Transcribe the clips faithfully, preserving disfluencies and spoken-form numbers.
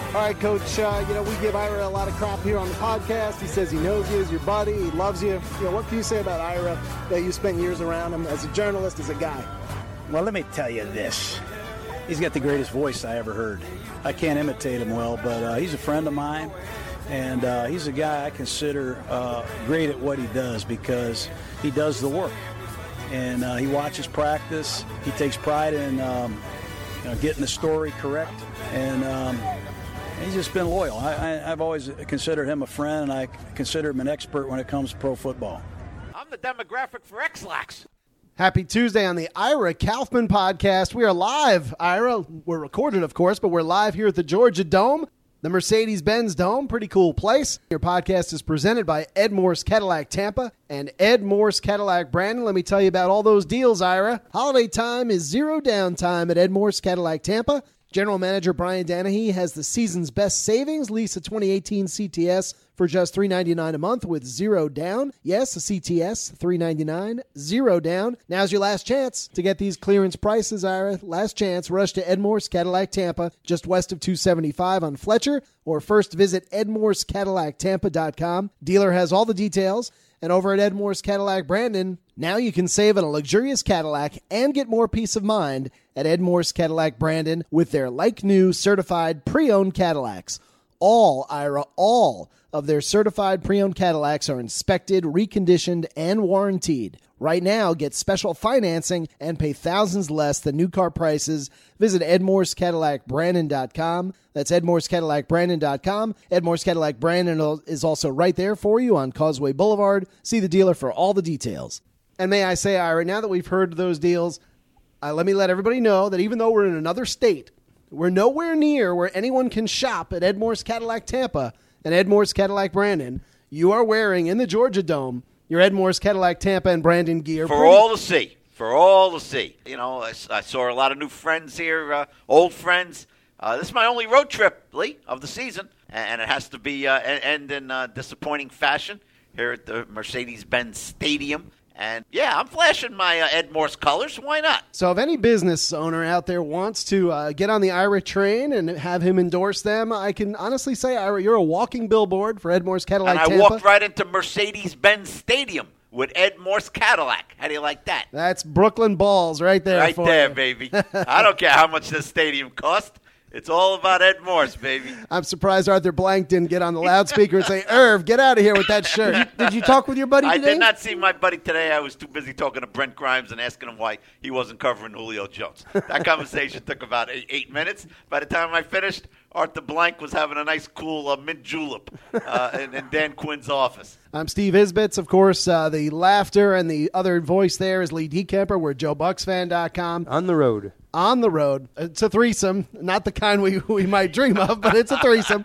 All right, Coach, uh, you know, we give Ira a lot of crap here on the podcast. He says he knows you, he's your buddy, he loves you. You know, what can you say about Ira that you spent years around him as a journalist, as a guy? Well, let me tell you this. He's got the greatest voice I ever heard. I can't imitate him well, but uh, he's a friend of mine, and uh, he's a guy I consider uh, great at what he does because he does the work. And uh, he watches practice. He takes pride in um, you know, getting the story correct, and um, he's just been loyal. I, I, I've always considered him a friend, and I consider him an expert when it comes to pro football. I'm the demographic for X-Lax. Happy Tuesday on the Ira Kaufman podcast. We are live, Ira. We're recorded, of course, but we're live here at the Georgia Dome, the Mercedes-Benz Dome. Pretty cool place. Your podcast is presented by Ed Morse Cadillac Tampa and Ed Morse Cadillac Brandon. Let me tell you about all those deals, Ira. Holiday time is zero downtime at Ed Morse Cadillac Tampa. General Manager Brian Danahy has the season's best savings. Lease a twenty eighteen C T S for just three hundred ninety-nine dollars a month with zero down. Yes, a C T S, three hundred ninety-nine dollars, zero down. Now's your last chance to get these clearance prices, Ira. Last chance. Rush to Ed Morse Cadillac Tampa, just west of two seventy-five on Fletcher, or first visit ed morse cadillac tampa dot com. Dealer has all the details. And over at Ed Morse Cadillac Brandon, now you can save on a luxurious Cadillac and get more peace of mind at Ed Morse Cadillac Brandon with their like-new certified pre-owned Cadillacs. All, Ira, all of their certified pre-owned Cadillacs are inspected, reconditioned, and warranted. Right now, get special financing and pay thousands less than new car prices. Visit ed morse cadillac brandon dot com. That's ed morse cadillac brandon dot com. Ed Morse Cadillac Brandon is also right there for you on Causeway Boulevard. See the dealer for all the details. And may I say, Ira, now that we've heard those deals, uh, let me let everybody know that even though we're in another state, we're nowhere near where anyone can shop at Ed Morse Cadillac Tampa and Ed Morse Cadillac Brandon. You are wearing in the Georgia Dome your Ed Morse Cadillac Tampa and Brandon gear. For Pretty- all to see. For all to see. You know, I, I saw a lot of new friends here, uh, old friends. Uh, this is my only road trip, Lee, of the season, and it has to be uh, end in uh, disappointing fashion here at the Mercedes-Benz Stadium. And, yeah, I'm flashing my uh, Ed Morse colors. Why not? So if any business owner out there wants to uh, get on the Ira train and have him endorse them, I can honestly say, Ira, you're a walking billboard for Ed Morse Cadillac Tampa. And I Tampa. walked right into Mercedes-Benz Stadium with Ed Morse Cadillac. How do you like that? That's Brooklyn balls right there. Right for there, you. baby. I don't care how much this stadium cost. It's all about Ed Morse, baby. I'm surprised Arthur Blank didn't get on the loudspeaker and say, Irv, get out of here with that shirt. Did you, did you talk with your buddy today? I did not see my buddy today. I was too busy talking to Brent Grimes and asking him why he wasn't covering Julio Jones. That conversation took about eight, eight minutes. By the time I finished, Arthur Blank was having a nice, cool uh, mint julep uh, in, in Dan Quinn's office. I'm Steve Isbitz. Of course, uh, the laughter and the other voice there is Lee DeKemper. We're Joe Bucks Fan dot com. On the road. On the road. It's a threesome. Not the kind we, we might dream of, but it's a threesome.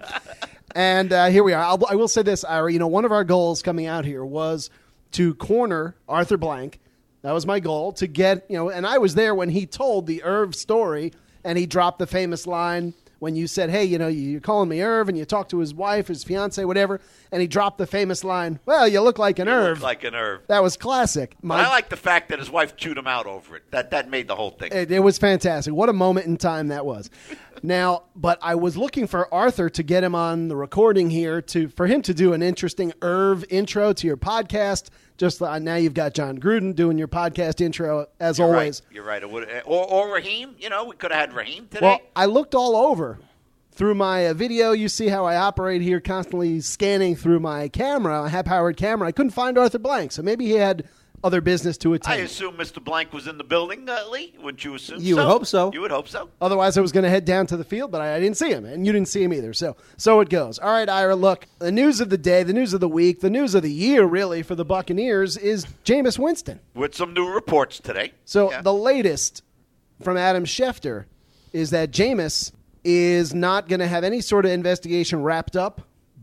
And uh, here we are. I'll, I will say this, Ira. You know, one of our goals coming out here was to corner Arthur Blank. That was my goal, to get, you know, and I was there when he told the Irv story, and he dropped the famous line when you said, hey, you know, you're calling me Irv, and you talked to his wife, his fiance, whatever, and he dropped the famous line, well, you look like an you Irv. Look like an Irv. That was classic. My, but I like the fact that his wife chewed him out over it. That that made the whole thing. It, it was fantastic. What a moment in time that was. Now, but I was looking for Arthur to get him on the recording here to for him to do an interesting Irv intro to your podcast. Just uh, now you've got John Gruden doing your podcast intro, as You're always. Right. You're right. It would, or, or Raheem. You know, we could have had Raheem today. Well, I looked all over. Through my uh, video, you see how I operate here, constantly scanning through my camera, a high-powered camera. I couldn't find Arthur Blank, so maybe he had other business to attend. I assume Mister Blank was in the building, uh, Lee. Wouldn't you assume You so? would hope so. You would hope so. Otherwise, I was going to head down to the field, but I, I didn't see him, and you didn't see him either. So, so it goes. All right, Ira, look, the news of the day, the news of the week, the news of the year, really, for the Buccaneers is Jameis Winston. With some new reports today. So yeah. the latest from Adam Schefter is that Jameis is not going to have any sort of investigation wrapped up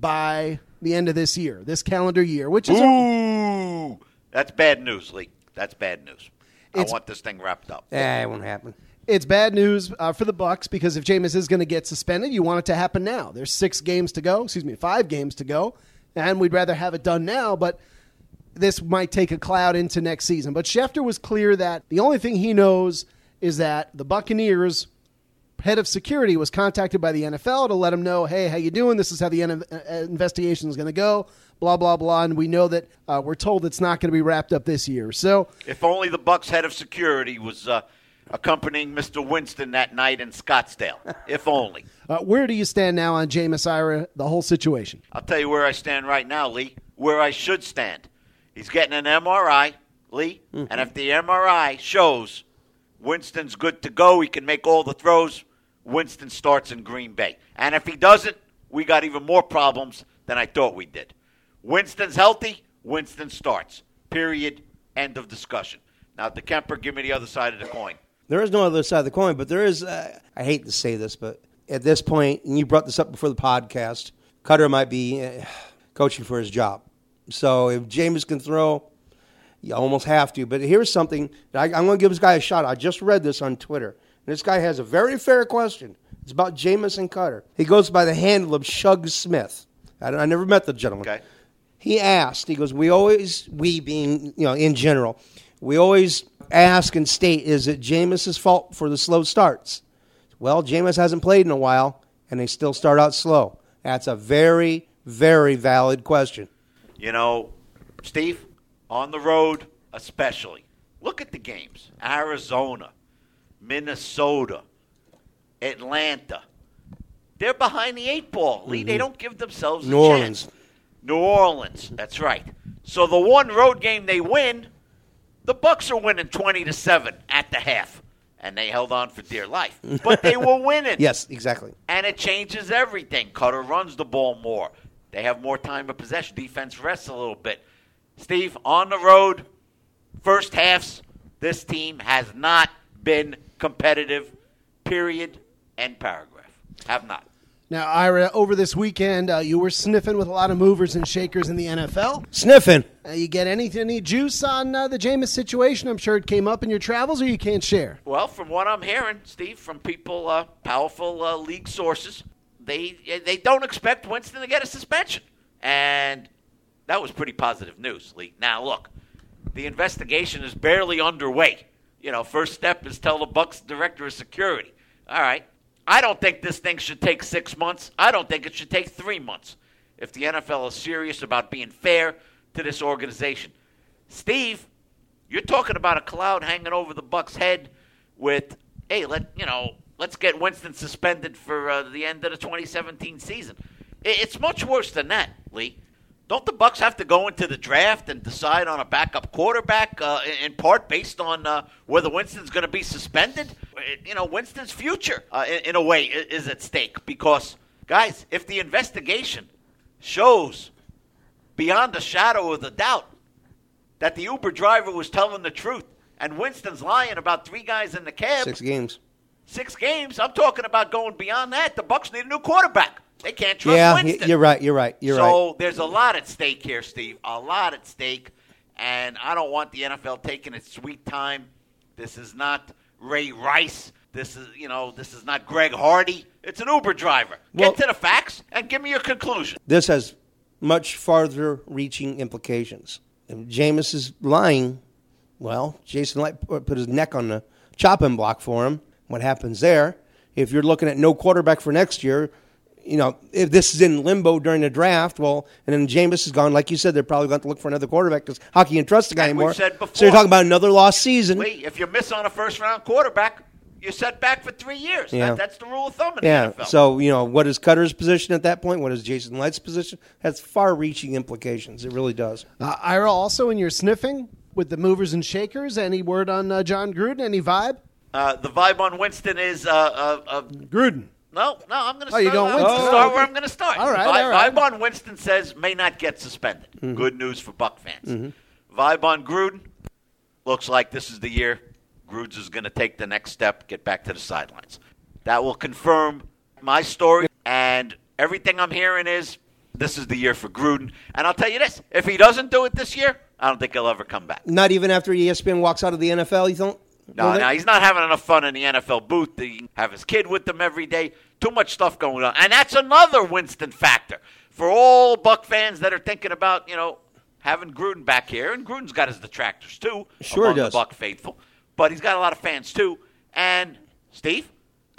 by the end of this year, this calendar year, which is... Ooh, a- that's bad news, Lee. That's bad news. It's, I want this thing wrapped up. Eh, it won't happen. It's bad news uh, for the Bucs because if Jameis is going to get suspended, you want it to happen now. There's six games to go, excuse me, five games to go, and we'd rather have it done now, but this might take a cloud into next season. But Schefter was clear that the only thing he knows is that the Buccaneers head of security was contacted by the N F L to let him know, hey, how you doing? This is how the en- investigation is going to go, blah, blah, blah. And we know that uh, we're told it's not going to be wrapped up this year. So if only the Bucs head of security was uh, accompanying Mister Winston that night in Scottsdale. If only. Uh, where do you stand now on Jameis Ira, the whole situation? I'll tell you where I stand right now, Lee, where I should stand. He's getting an M R I, Lee, mm-hmm. and if the M R I shows Winston's good to go, he can make all the throws, Winston starts in Green Bay. And if he doesn't, we got even more problems than I thought we did. Winston's healthy, Winston starts. Period. End of discussion. Now, DeKemper, give me the other side of the coin. There is no other side of the coin, but there is, uh, I hate to say this, but at this point, and you brought this up before the podcast, Cutter might be uh, coaching for his job. So if Jameis can throw, you almost have to. But here's something that I, I'm going to give this guy a shot. I just read this on Twitter. And this guy has a very fair question. It's about Jameis and Cutter. He goes by the handle of Shug Smith. I, I never met the gentleman. Okay. He asked, he goes, we always, we being, you know, in general, we always ask and state, is it Jameis' fault for the slow starts? Well, Jameis hasn't played in a while, and they still start out slow. That's a very, very valid question. You know, Steve, on the road especially, look at the games. Arizona, Minnesota, Atlanta. They're behind the eight ball, Lee. Mm-hmm. They don't give themselves a New Orleans. chance. New Orleans, that's right. So the one road game they win, the Bucs are winning twenty to seven at the half, and they held on for dear life. But they were winning. Yes, exactly. And it changes everything. Cutter runs the ball more. They have more time of possession. Defense rests a little bit. Steve, on the road, first halves, this team has not been competitive, period, end paragraph. Have not. Now, Ira, over this weekend, uh, you were sniffing with a lot of movers and shakers in the N F L. Sniffing. Uh, you get any, any juice on uh, the Jameis situation? I'm sure it came up in your travels, or you can't share? Well, from what I'm hearing, Steve, from people, uh, powerful uh, league sources, they they don't expect Winston to get a suspension. And that was pretty positive news, Lee. Now, look, the investigation is barely underway. You know, first step is tell the Bucs director of security. All right. I don't think this thing should take six months. I don't think it should take three months if the N F L is serious about being fair to this organization. Steve, you're talking about a cloud hanging over the Bucs' head with, hey, let you know, let's get Winston suspended for uh, the end of the twenty seventeen season. It's much worse than that, Lee. Don't the Bucs have to go into the draft and decide on a backup quarterback, uh, in part based on uh, whether Winston's going to be suspended? You know, Winston's future, uh, in, in a way, is at stake. Because, guys, if the investigation shows beyond a shadow of a doubt that the Uber driver was telling the truth and Winston's lying about three guys in the cab. Six games. Six games? I'm talking about going beyond that. The Bucs need a new quarterback. They can't trust yeah, Winston. You're right. You're right. You're so right. So there's a lot at stake here, Steve. A lot at stake. And I don't want the N F L taking its sweet time. This is not Ray Rice. This is, you know, this is not Greg Hardy. It's an Uber driver. Get Well, to the facts and give me your conclusion. This has much farther-reaching implications. If Jameis is lying, well, Jason Light put his neck on the chopping block for him. What happens there? If you're looking at no quarterback for next year, you know, if this is in limbo during the draft, well, and then Jameis is gone, like you said, they're probably going to look for another quarterback because how can you trust the guy And anymore? we've said before, so you're talking about another lost season. Lee, if you miss on a first-round quarterback, you're set back for three years. Yeah. That, that's the rule of thumb in yeah. the N F L. So, you know, what is Cutter's position at that point? What is Jason Light's position? Has far-reaching implications. It really does. Uh, Ira, also in your sniffing with the movers and shakers, any word on uh, John Gruden? Any vibe? Uh, the vibe on Winston is uh, uh, uh, Gruden. No, no, I'm going to Oh, start, you're going I'm gonna Winston. start Oh, where okay. I'm going to start. All right, Vi- all right. Vibe on Winston says may not get suspended. Mm-hmm. Good news for Buck fans. Mm-hmm. Vibe on Gruden looks like this is the year Gruden is going to take the next step, get back to the sidelines. That will confirm my story, and everything I'm hearing is this is the year for Gruden. And I'll tell you this, if he doesn't do it this year, I don't think he'll ever come back. Not even after E S P N walks out of the N F L, you don't? No, no, he's not having enough fun in the N F L booth. He can have his kid with him every day. Too much stuff going on. And that's another Winston factor. For all Buck fans that are thinking about, you know, having Gruden back here, and Gruden's got his detractors too, Sure among does. the Buck faithful, but he's got a lot of fans too. And, Steve,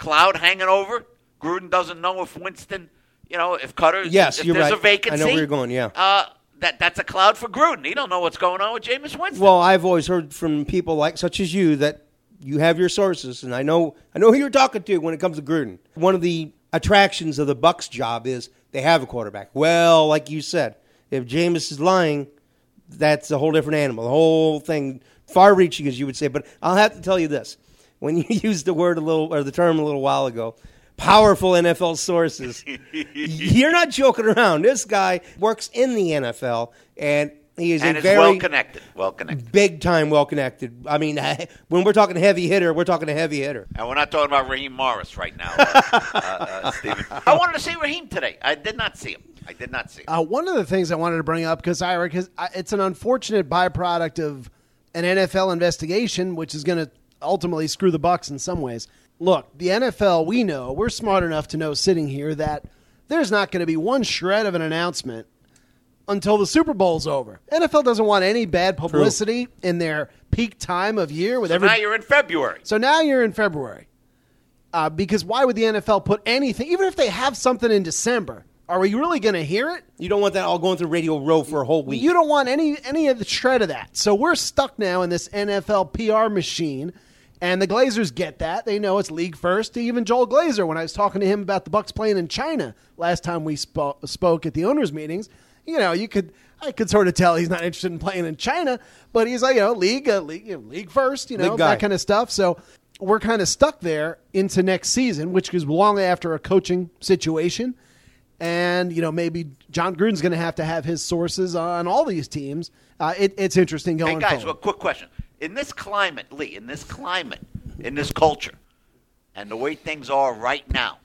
cloud hanging over. Gruden doesn't know if Winston, you know, if Cutter, yes, if you're there's right. a vacancy. I know where you're going, yeah. Uh, that, that's a cloud for Gruden. He don't know what's going on with Jameis Winston. Well, I've always heard from people like such as you that you have your sources, and I know I know who you're talking to when it comes to Gruden. One of the attractions of the Bucs job is they have a quarterback. Well, like you said, if Jameis is lying, that's a whole different animal. The whole thing, far-reaching, as you would say. But I'll have to tell you this: when you used the word a little or the term a little while ago, powerful N F L sources, you're not joking around. This guy works in the N F L, and he is and a is very well connected. Well connected. big time, well connected. I mean, when we're talking heavy hitter, we're talking a heavy hitter. And we're not talking about Raheem Morris right now, uh, uh, uh, Stephen. I wanted to see Raheem today. I did not see him. I did not see him. Uh, one of the things I wanted to bring up, because Ira, because it's an unfortunate byproduct of an N F L investigation, which is going to ultimately screw the Bucs in some ways. Look, the N F L, we know, we're smart enough to know sitting here that there's not going to be one shred of an announcement until the Super Bowl's over. N F L doesn't want any bad publicity True. in their peak time of year. With so every... now you're in February. So now you're in February. Uh, because why would the N F L put anything, even if they have something in December, are we really going to hear it? You don't want that all going through Radio Row for a whole week. You don't want any any of the shred of that. So we're stuck now in this N F L P R machine. And the Glazers get that. They know it's league first. Even Joel Glazer, when I was talking to him about the Bucs playing in China last time we spo- spoke at the owners' meetings, you know, you could I could sort of tell he's not interested in playing in China, but he's like, you know, league, uh, league, you know, league first, you know, that kind of stuff. So we're kind of stuck there into next season, which is long after a coaching situation. And, you know, maybe John Gruden's going to have to have his sources on all these teams. Uh, it, it's interesting going forward. Hey, guys, forward. well, quick question. In this climate, Lee, in this climate, in this culture, and the way things are right now,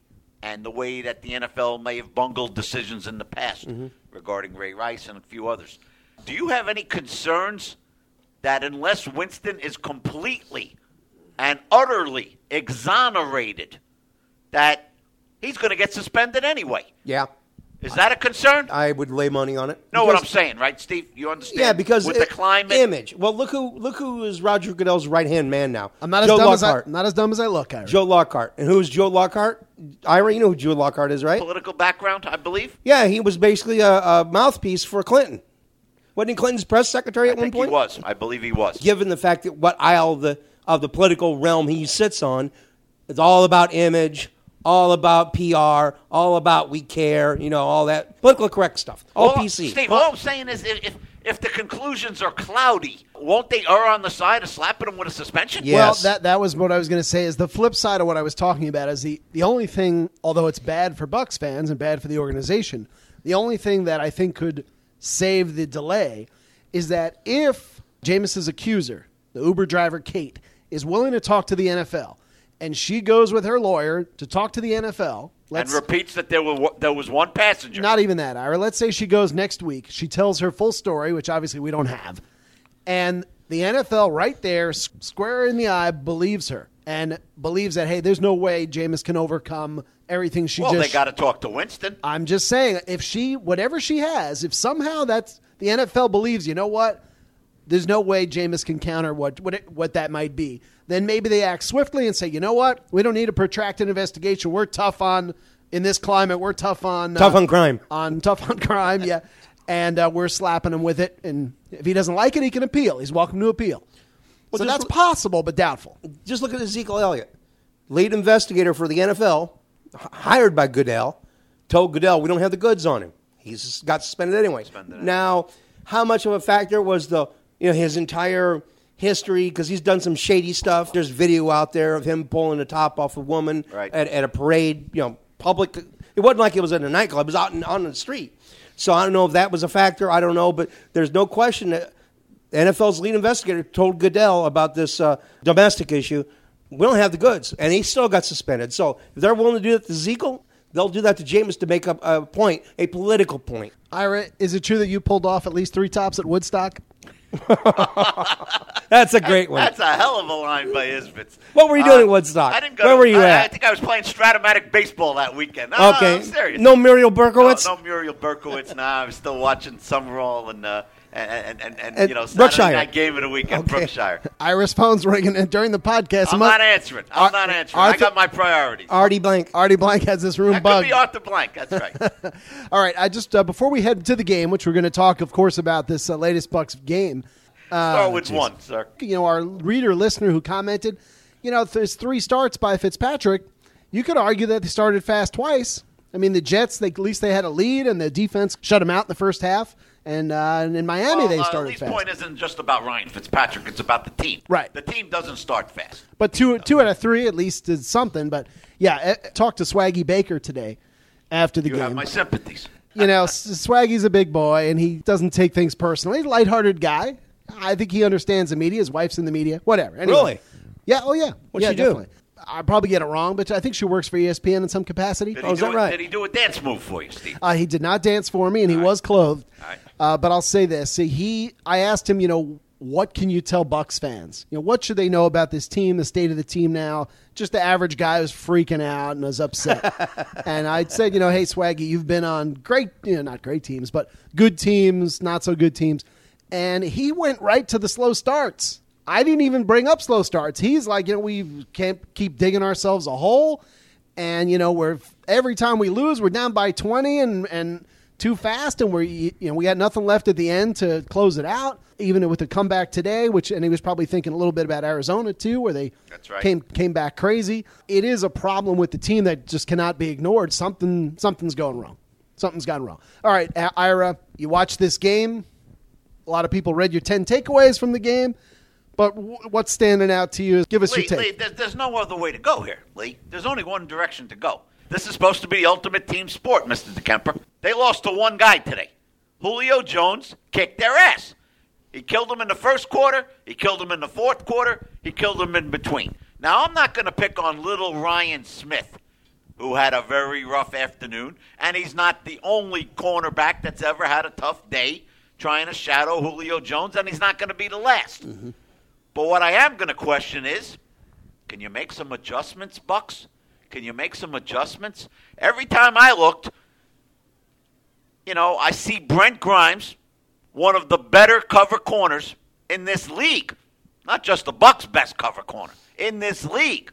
and the way that the N F L may have bungled decisions in the past mm-hmm. regarding Ray Rice and a few others, do you have any concerns that unless Winston is completely and utterly exonerated, that he's going to get suspended anyway? Yeah. Is that a concern? I would lay money on it. Know what I'm saying, right, Steve? You understand? Yeah, because with it, the climate, image. Well, look who look who is Roger Goodell's right hand man now. I'm not Joe as dumb Lockhart. as I, not as dumb as I look. Ira. Joe Lockhart, and who's Joe Lockhart? Ira, you know who Joe Lockhart is, right? Political background, I believe. Yeah, he was basically a, a mouthpiece for Clinton. Wasn't he Clinton's press secretary at I one think point? He was. I believe he was. Given the fact that what aisle of the of the political realm he sits on, it's all about image. All about P R, all about we care, you know, all that political correct stuff. All well, P C. Steve, all I'm saying is if, if if the conclusions are cloudy, won't they err on the side of slapping him with a suspension? Yes. Well, that that was what I was going to say. Is the flip side of what I was talking about is the, the only thing, although it's bad for Bucs fans and bad for the organization, the only thing that I think could save the delay is that if Jameis's accuser, the Uber driver Kate, is willing to talk to the N F L, and she goes with her lawyer to talk to the N F L. And repeats that there were there was one passenger. Not even that, Ira. Let's say she goes next week. She tells her full story, which obviously we don't have. And the N F L right there, square in the eye, believes her. And believes that, hey, there's no way Jameis can overcome everything she well, just... Well, they got to talk to Winston. I'm just saying, if she, whatever she has, if somehow that's... The N F L believes, you know what? There's no way Jameis can counter what what, it, what that might be. Then maybe they act swiftly and say, you know what? We don't need a protracted investigation. We're tough on, in this climate, we're tough on... Tough uh, on crime. On tough on crime, yeah. And uh, we're slapping him with it. And if he doesn't like it, he can appeal. He's welcome to appeal. Well, so that's possible, but doubtful. Just look at Ezekiel Elliott. Lead investigator for the N F L, h- hired by Goodell, told Goodell we don't have the goods on him. He's got suspended anyway. Suspended. Now, how much of a factor was the... You know, his entire history, because he's done some shady stuff. There's video out there of him pulling the top off a woman right. at, at a parade, you know, public. It wasn't like it was in a nightclub. It was out in, on the street. So I don't know if that was a factor. I don't know. But there's no question that the N F L's lead investigator told Goodell about this uh, domestic issue. We don't have the goods. And he still got suspended. So if they're willing to do that to Ezekiel, they'll do that to Jameis to make up a point, a political point. Ira, is it true that you pulled off at least three tops at Woodstock? That's a great one. That's a hell of a line by Isbitz. What were you doing uh, at Woodstock? I didn't go Where to, were you I, at? I think I was playing Stratomatic baseball that weekend. No, okay. no, I'm serious. No Muriel Berkowitz? No, no Muriel Berkowitz. Nah, I was still watching Summerall and uh, and, and, and At you know, Saturday Brookshire. night game of the week at Okay. Brookshire. Ira's phone's ringing, and during the podcast, I'm Mo- not answering. I'm Ar- not answering. Arthur- I got my priorities. Artie Blank. Artie Blank has this room That could bugged. be Arthur Blank. That's right. All right, I just uh, before we head to the game, which we're going to talk, of course, about this uh, latest Bucks game. Uh, Start with geez. one, sir. You know, our reader listener who commented, you know, there's three starts by Fitzpatrick. You could argue that they started fast twice. I mean, the Jets, they, at least they had a lead, and the defense shut them out in the first half. And, uh, and in Miami, Well, they uh, started Lee's fast. point isn't just about Ryan Fitzpatrick. It's about the team. Right. The team doesn't start fast. But two two out of three at least is something. But yeah, I talked to Swaggy Baker today after the You game. have my sympathies. You know, S- Swaggy's a big boy, and he doesn't take things personally. He's a lighthearted guy. I think he understands the media. His wife's in the media. Whatever. Anyway. Really? Yeah. Oh yeah. What'd yeah, she do? definitely. I probably get it wrong, but I think she works for E S P N in some capacity. Did Oh, he, is do that it, right? did he do a dance move for you, Steve? Uh, he did not dance for me, and he All right. was clothed. All right. Uh, but I'll say this: See, he, I asked him, you know, what can you tell Bucks fans? You know, what should they know about this team, the state of the team now? Just the average guy who's freaking out and was upset. And I said, you know, hey, Swaggy, you've been on great, you know, not great teams, but good teams, not so good teams. And he went right to the slow starts. I didn't even bring up slow starts. He's like, you know, we can't keep digging ourselves a hole. And, you know, we're every time we lose, we're down by twenty and, and too fast. And we're, you know, we got nothing left at the end to close it out, even with the comeback today, which, and he was probably thinking a little bit about Arizona too, where they That's right. came, came back crazy. It is a problem with the team that just cannot be ignored. Something, something's going wrong. Something's gone wrong. All right, Ira, you watched this game. A lot of people read your ten takeaways from the game. But w- what's standing out to you? Give us Lee, your take. Lee, there's, there's no other way to go here, Lee. There's only one direction to go. This is supposed to be the ultimate team sport, Mister DeKemper. They lost to one guy today. Julio Jones kicked their ass. He killed them in the first quarter. He killed them in the fourth quarter. He killed them in between. Now, I'm not going to pick on little Ryan Smith, who had a very rough afternoon, and he's not the only cornerback that's ever had a tough day trying to shadow Julio Jones, and he's not going to be the last. Mm-hmm. But what I am going to question is, can you make some adjustments, Bucks? Can you make some adjustments? Every time I looked, you know, I see Brent Grimes, one of the better cover corners in this league. Not just the Bucks' best cover corner, in this league.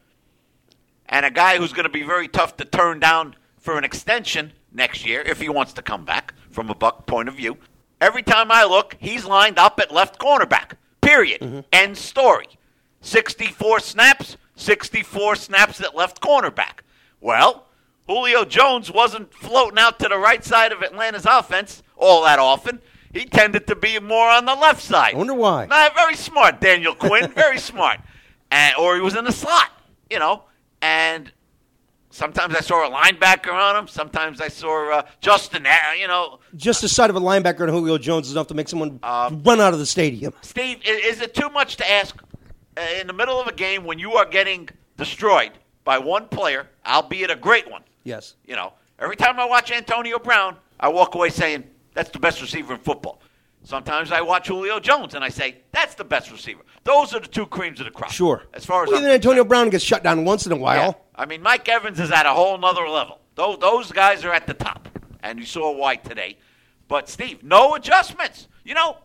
And a guy who's going to be very tough to turn down for an extension next year if he wants to come back from a Buck point of view. Every time I look, he's lined up at left cornerback. Period. Mm-hmm. End story. sixty-four snaps, sixty-four snaps at left cornerback. Well, Julio Jones wasn't floating out to the right side of Atlanta's offense all that often. He tended to be more on the left side. I wonder why. Nah, very smart, Daniel Quinn. Very smart. And, or he was in the slot, you know. And sometimes I saw a linebacker on him. Sometimes I saw uh, Justin, you know. Just the sight of a linebacker on Julio Jones is enough to make someone um, run out of the stadium. Steve, is it too much to ask uh, in the middle of a game when you are getting destroyed by one player, albeit a great one? Yes. You know, every time I watch Antonio Brown, I walk away saying, that's the best receiver in football. Sometimes I watch Julio Jones and I say, that's the best receiver. Those are the two creams of the crop. Sure. As far as well, I'm even Antonio Brown gets shut down once in a while. Yeah. I mean, Mike Evans is at a whole nother level. Those, those guys are at the top. And you saw why today. But, Steve, no adjustments. You know,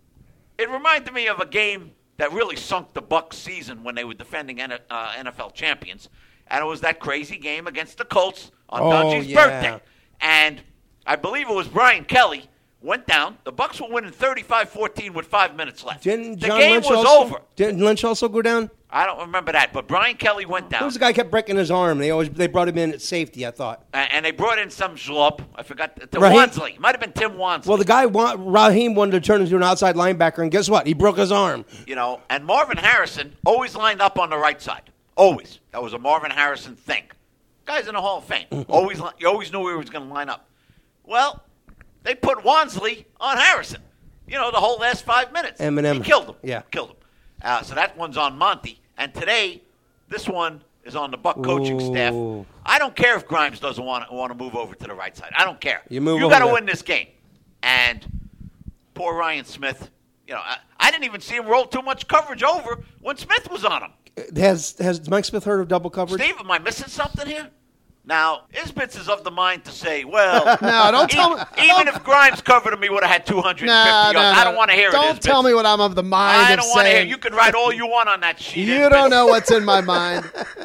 it reminded me of a game that really sunk the Bucs season when they were defending N F L champions. And it was that crazy game against the Colts on oh, Dungy's yeah. birthday. And I believe it was Brian Kelly went down. The Bucs were winning thirty-five fourteen with five minutes left. Didn't the John game Lynch was also, over. Didn't Lynch also go down? I don't remember that, but Brian Kelly went down. There was a guy who kept breaking his arm. They always they brought him in at safety, I thought. And, and they brought in some schlub. I forgot. The Raheem? Wansley. It might have been Tim Wansley. Well, the guy, Raheem, wanted to turn into an outside linebacker, and guess what? He broke his arm. You know, and Marvin Harrison always lined up on the right side. Always. That was a Marvin Harrison thing. Guy's in the Hall of Fame. always, You always knew he was going to line up. Well, they put Wansley on Harrison. You know, the whole last five minutes. Eminem. He killed him. Yeah. Killed him. Uh, so that one's on Monty. And today, this one is on the Buck coaching Ooh. staff. I don't care if Grimes doesn't want to, want to move over to the right side. I don't care. You move You over got to there. win this game. And poor Ryan Smith, you know, I, I didn't even see him roll too much coverage over when Smith was on him. Has has Mike Smith heard of double coverage? Steve, am I missing something here? Now, Isbitz is of the mind to say, well, No, don't tell even, me- even if Grimes covered him, he would have had two hundred fifty No, yards. no, I no. don't want to hear Don't it, Isbitz. tell me what I'm of the mind I of don't want to hear. saying. You can write all you want on that sheet. You Isbitz. don't know what's in my mind.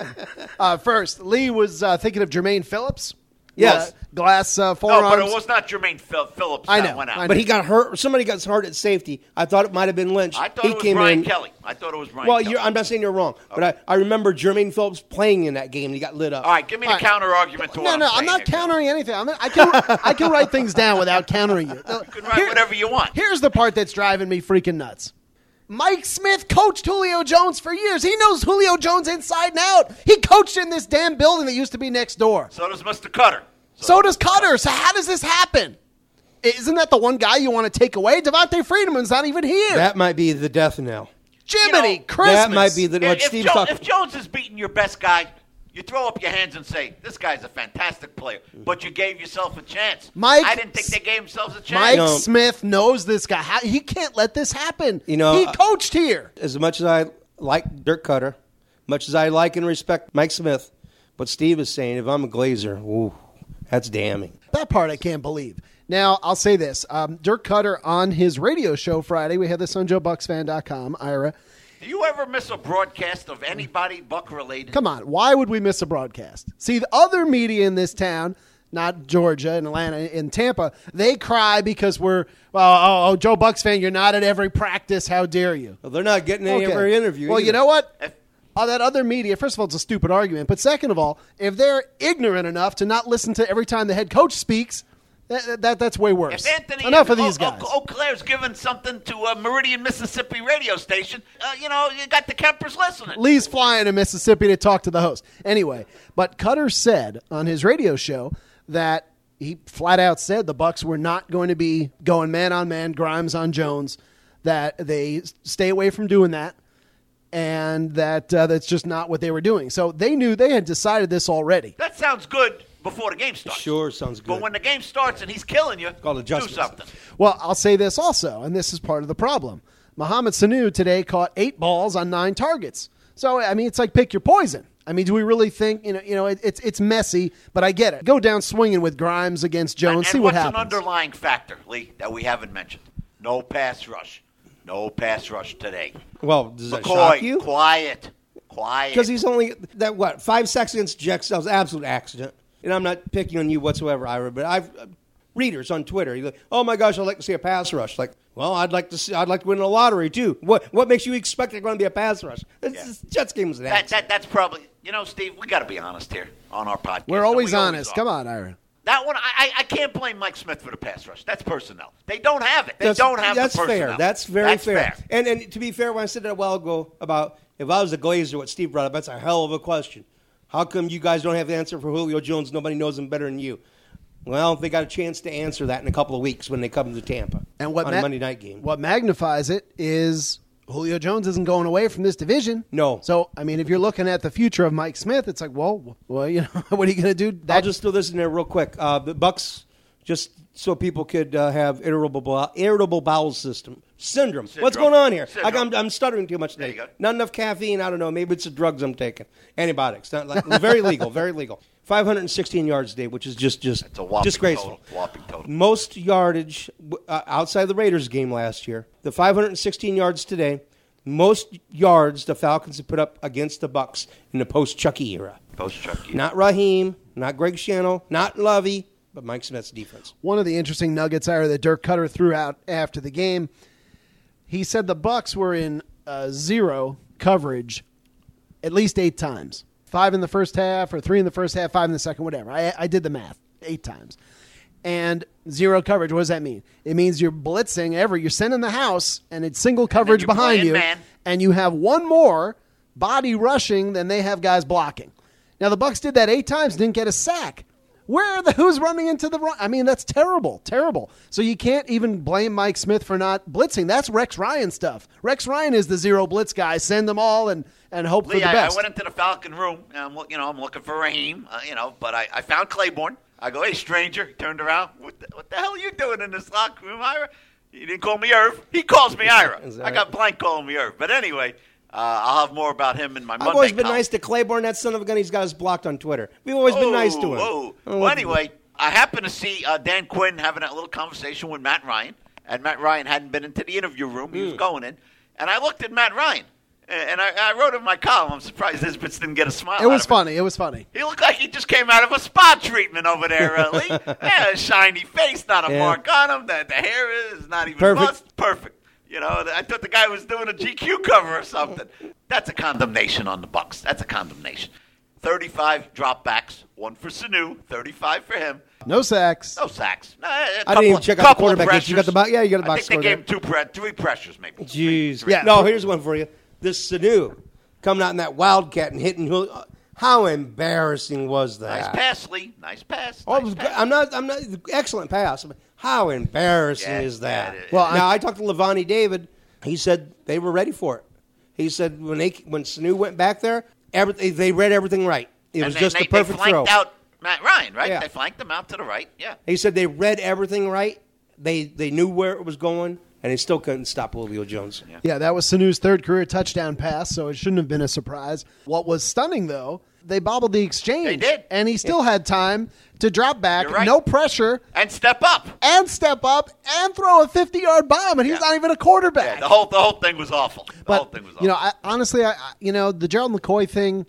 Uh, first, Lee was uh, thinking of Jermaine Phillips. Yes. Uh, glass uh, No, forearms. but it was not Jermaine Phil- Phillips I that know, went out. I know. But he got hurt. Somebody got hurt at safety. I thought it might have been Lynch. I thought he it was came Brian in. Kelly. I thought it was Brian Well, Kelly. you're, I'm not saying you're wrong, but I, I remember Jermaine Phillips playing in that game. and He got lit up. All right, give me the All right. counter argument to No, what no, I'm I'm saying not here, Joe. countering anything. I'm, I can I can write things down without countering you. You can write whatever you want. Here's the part that's driving me freaking nuts. Mike Smith coached Julio Jones for years. He knows Julio Jones inside and out. He coached in this damn building that used to be next door. So does Mister Cutter. So does Cutter. So how does this happen? Isn't that the one guy you want to take away? Devontae Freeman's not even here. That might be the death knell. Jiminy You know, Christmas. That might be the what If, Steve's Jo- talking. if Jones is beating your best guy, you throw up your hands and say, this guy's a fantastic player, but you gave yourself a chance. Mike- I didn't think they gave themselves a chance. Mike You know- Smith knows this guy. How, he can't let this happen. You know, he uh, coached here. As much as I like Dirk Cutter, much as I like and respect Mike Smith, what Steve is saying, if I'm a Glazer, ooh, that's damning. That part I can't believe. Now, I'll say this. Um, Dirk Cutter on his radio show Friday, we had this on Joe Bucks Fan dot com, Ira. Do you ever miss a broadcast of anybody Buck-related? Come on, why would we miss a broadcast? See, the other media in this town, not Georgia and Atlanta and Tampa, they cry because we're, well, oh, oh, Joe Bucks fan, you're not at every practice. How dare you? Well, they're not getting any Okay. of our interview. Well, either. you know what? If- All that other media, first of all, it's a stupid argument. But second of all, if they're ignorant enough to not listen to every time the head coach speaks, that, that that's way worse. If Anthony Enough of Eau- these guys. Eau- Eau Claire's giving something to a Meridian, Mississippi radio station, uh, you know, you got the Kempers listening. Lee's flying to Mississippi to talk to the host. Anyway, but Cutter said on his radio show that he flat out said the Bucks were not going to be going man on man, Grimes on Jones, that they stay away from doing that, and that uh, that's just not what they were doing. So they knew they had decided this already. That sounds good before the game starts. Sure, sounds good. But when the game starts and he's killing you, Called do adjustments. something. Well, I'll say this also, and this is part of the problem. Mohamed Sanu today caught eight balls on nine targets. So, I mean, it's like pick your poison. I mean, do we really think, you know, you know, it, it's it's messy, but I get it. Go down swinging with Grimes against Jones, And, see and what what's happens. an underlying factor, Lee, that we haven't mentioned? No pass rush. No pass rush today. Well, does that shock McCoy, you? quiet. Quiet. Because he's only that what five sacks against Jexcel's absolute accident. And I'm not picking on you whatsoever, Ira, but I've uh, readers on Twitter. You're like, oh my gosh, I'd like to see a pass rush. Like, well, I'd like to see, I'd like to win a lottery too. What what makes you expect there's going to be a pass rush? It's Yeah. just, Jets game was an that, accident. that, that's probably, you know, Steve, we got to be honest here on our podcast. We're and always we honest. are. Come on, Ira. That one, I, I I can't blame Mike Smith for the pass rush. That's personnel. They don't have it. They That's- don't have that's the personnel. fair. That's very That's fair. And and to be fair, when I said that a while ago about if I was a Glazer, what Steve brought up, that's a hell of a question. How come you guys don't have the answer for Julio Jones? Nobody knows him better than you. Well, they got a chance to answer that in a couple of weeks when they come to Tampa And what on ma- a Monday night game. What magnifies it is Julio Jones isn't going away from this division. No. So, I mean, if you're looking at the future of Mike Smith, it's like, well, well, you know, what are you going to do? I'll just throw this in there real quick. Uh, the Bucks, just so people could uh, have irritable bowel, irritable bowel system syndrome. Syndrome. What's going on here? I, Syndrome. I'm, I'm stuttering too much There today. you go. Not enough caffeine. I don't know. Maybe it's the drugs I'm taking. Antibiotics. Not like, very legal. Very legal. five hundred sixteen yards a day, which is just just It's a whopping disgraceful. total. Whopping total. Most yardage uh, outside the Raiders game last year. The five hundred sixteen yards today. Most yards the Falcons have put up against the Bucks in the post-Chucky era. Post Chucky. Not Raheem, not Greg Schiano, not Lovey, but Mike Smith's defense. One of the interesting nuggets, Ira, that Dirk Cutter threw out after the game, he said the Bucks were in uh, zero coverage at least eight times. Five in the first half, or three in the first half, five in the second, whatever. I, I did the math. Eight times. And zero coverage, what does that mean? It means you're blitzing every, you're sending the house, and it's single coverage you're behind playing you, man. and you have one more body rushing than they have guys blocking. Now, the Bucks did that eight times, didn't get a sack. Where are the who's running into the run? I mean, that's terrible, terrible. So you can't even blame Mike Smith for not blitzing. That's Rex Ryan stuff. Rex Ryan is the zero blitz guy. Send them all and, and hope for Lee, the I, I best. went into the Falcon room, and I'm, look- you know, I'm looking for Raheem, uh, you know, but I, I found Claiborne. I go, hey, stranger. He turned around. What the, what the hell are you doing in this locker room, Ira? He didn't call me Irv. He calls me Ira. Is that I got blank calling me Irv. But anyway, Uh, I'll have more about him in my Monday I've always been column. nice to Claiborne. That son of a gun, he's got us blocked on Twitter. We've always been nice to him. Whoa. Oh, Well, anyway, I happened to see uh, Dan Quinn having a little conversation with Matt Ryan, and Matt Ryan hadn't been into the interview room. He was Mm. going in, and I looked at Matt Ryan, and I, I wrote in my column, I'm surprised Isbitz didn't get a smile It out was of funny. It was funny. He looked like he just came out of a spa treatment over there, uh, Lee. Yeah, a shiny face, not a Yeah. mark on him. The, the hair is not even Perfect. mussed. Perfect. You know, I thought the guy was doing a G Q cover or something. That's a condemnation on the Bucks. That's a condemnation. thirty-five dropbacks, one for Sanu, thirty-five for him. No sacks. No sacks. No, a I didn't couple even of- check out the couple of quarterback list. You got the pressures. bo- yeah, you got the box I think score they gave there. him two, pre- three pressures, maybe. Jeez. Yeah. No, here's one for you. This Sanu coming out in that Wildcat and hitting. How embarrassing was that? Nice pass, Lee. Nice pass. Oh, it Nice was pass. good. I'm not. I'm not. Excellent pass. How embarrassing Yeah, is that? yeah, it is. Well, now I- I talked to Levani David. He said they were ready for it. He said when they when Sanu went back there, every, they read everything right. It And was they- just they, the perfect they flanked throw. out Matt Ryan, right? Yeah. They flanked him out to the right. Yeah. He said they read everything right. They they knew where it was going, and they still couldn't stop Julio Jones. Yeah. Yeah, that was Sanu's third career touchdown pass, so it shouldn't have been a surprise. What was stunning, though, they bobbled the exchange. They did. And he still had time to drop back, You're right. no pressure, And step up. and step up and throw a fifty-yard bomb, and he's Yeah. not even a quarterback. Yeah, the whole the whole thing was awful. The but, whole thing was awful. you know, I, honestly, I, I- you know, the Gerald McCoy thing,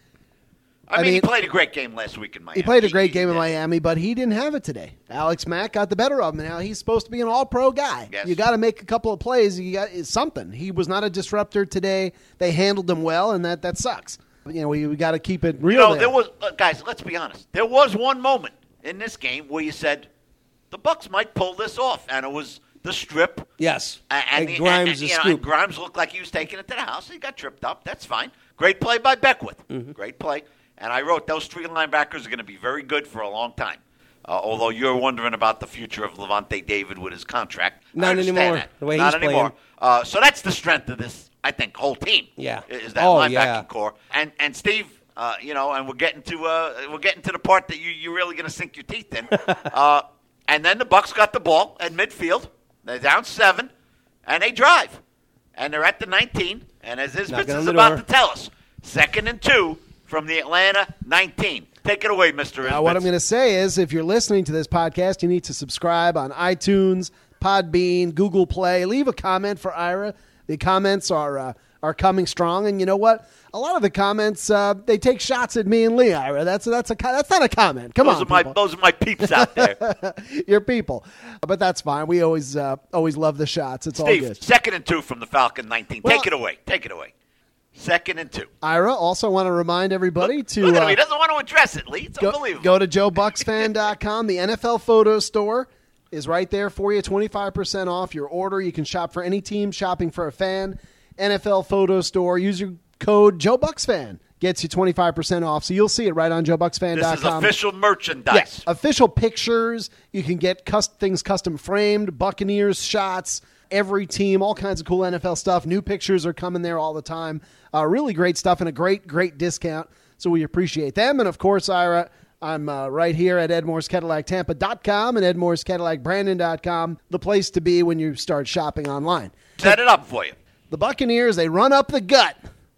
I, I mean, he mean, played a great game last week in Miami. he played a great game in did. Miami, but he didn't have it today. Alex Mack got the better of him. Now he's supposed to be an all-pro guy. Yes. You got to make a couple of plays. You got it's something. He was not a disruptor today. They handled him well, and that that sucks. You know, we, we got to keep it real. You know, there. there was uh, guys. Let's be honest. There was one moment in this game where you said the Bucks might pull this off, and it was the strip. Yes, And, and, the- Grimes and, the you know, scoop. and Grimes looked like he was taking it to the house. He got tripped up. That's fine. Great play by Beckwith. Mm-hmm. Great play. And I wrote those three linebackers are going to be very good for a long time. Uh, although you're wondering about the future of Levante David with his contract. I Not understand anymore, that. the way Not he's anymore. playing. Uh, so that's the strength of this, I think, whole team. Yeah. Is that Oh, linebacking yeah. core. And and Steve, uh, you know, and we're getting to uh, we're getting to the part that you you're really going to sink your teeth in. uh, and then the Bucks got the ball at midfield. They're down seven, and they drive, and they're at the nineteen. And as Isbitz Knocking on is the about door. to tell us, second and two from the Atlanta nineteen. Take it away, Mister Isbitz. Now, what I'm going to say is, if you're listening to this podcast, you need to subscribe on iTunes, Podbean, Google Play. Leave a comment for Ira. The comments are uh, are coming strong, and you know what? A lot of the comments uh, they take shots at me and Lee. Ira, that's that's a that's not a comment. Come those on, are my people. those are my peeps out there. Your people, but that's fine. We always uh, always love the shots. It's all Steve, good. second and two from the Falcon nineteen. Well- Take it away. Take it away. Second and two. Ira, also want to remind everybody to Look at uh, him. He doesn't want to address it, Lee. It's Go, unbelievable. go to joe bucks fan dot com. The N F L photo store is right there for you. twenty-five percent off your order. You can shop for any team. Shopping for a fan. N F L photo store. Use your code JoeBucksFan. Gets you twenty-five percent off. So you'll see it right on joe bucks fan dot This com. is official merchandise. Yes, official pictures. You can get cus- things custom framed, Buccaneers shots, every team, all kinds of cool N F L stuff. New pictures are coming there all the time. Uh, really great stuff and a great, great discount. So we appreciate them. And, of course, Ira, I'm uh, right here at Edmore's Cadillac Tampa dot com and Edmore's Cadillac Brandon dot com, the place to be when you start shopping online. Set it up for you. The Buccaneers, they run up the gut.